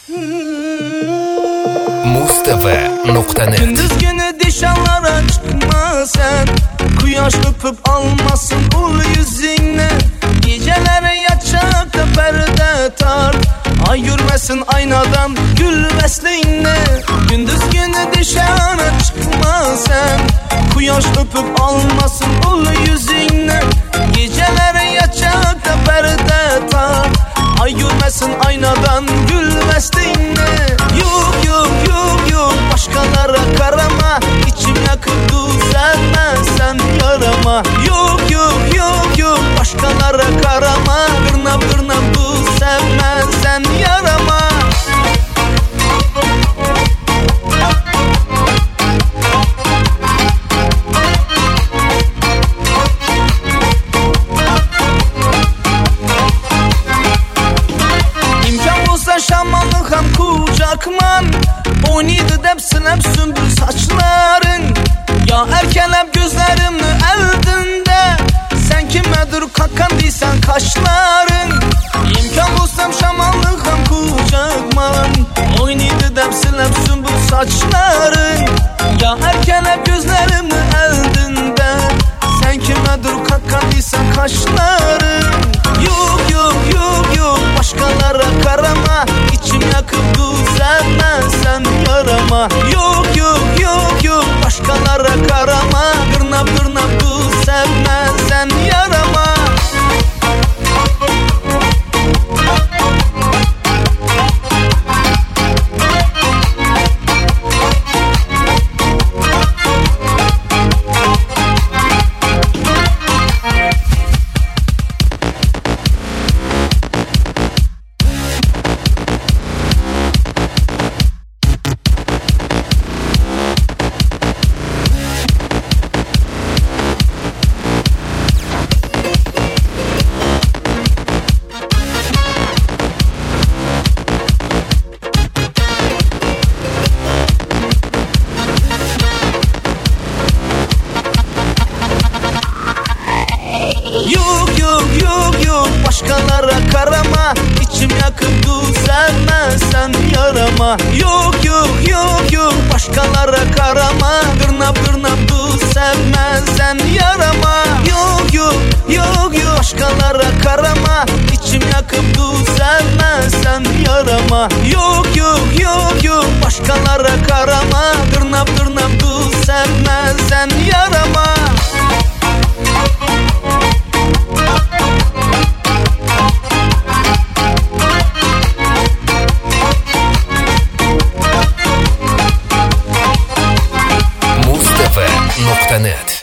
Mustv.net Gündüz günü dışarılara çıkma sen, Kuyaş öpüp almasın ul yüzüne. Geceleri yatakta perde tar, ay yürmesin aynadan gül besline. Gündüz günü dışarı çıkma sen, Kuyaş öpüp almasın ul yüzüne. Geceleri yatakta perde tar, ay yürmesin aynadan gül besline. Yok yok yok yok başkalara karama, içim yakıp düzelmezsen yarama. Yok yok yok yok başkalara karama, gırnap gırnap düzelmezsen yarama. İmkan olsa şamanlık hem kucakman, oynaydı depsinem sümbül saçların. Ya erkelep gözlerimni eldinde, sen kimedir kakan deysen kaşların. İmkan olsam şamanlık hem kucakman, oynaydı depsinem sümbül saçların. Ya erkelep gözlerimni eldinde, sen kimedir kakan deysen kaşların. Yok yok yok yok başkalara karama, içim yakıp düzelmezsem yarama. Yok yok yok yok başkalara karama, gırnap gırnap düzelmezsen yarama. Yok yok yok yok başkalara karama, içim yakıp düzelmezsem yarama. Yok yok yok yok başkalara karama, gırnap gırnap düzelmezsen yarama. Yok yok yok yok başkalara karama, içim yakıp düzelmezsem yarama. Yok yok yok yok başkalara karama, gırnap gırnap düzelmezsen yarama. Mustv.net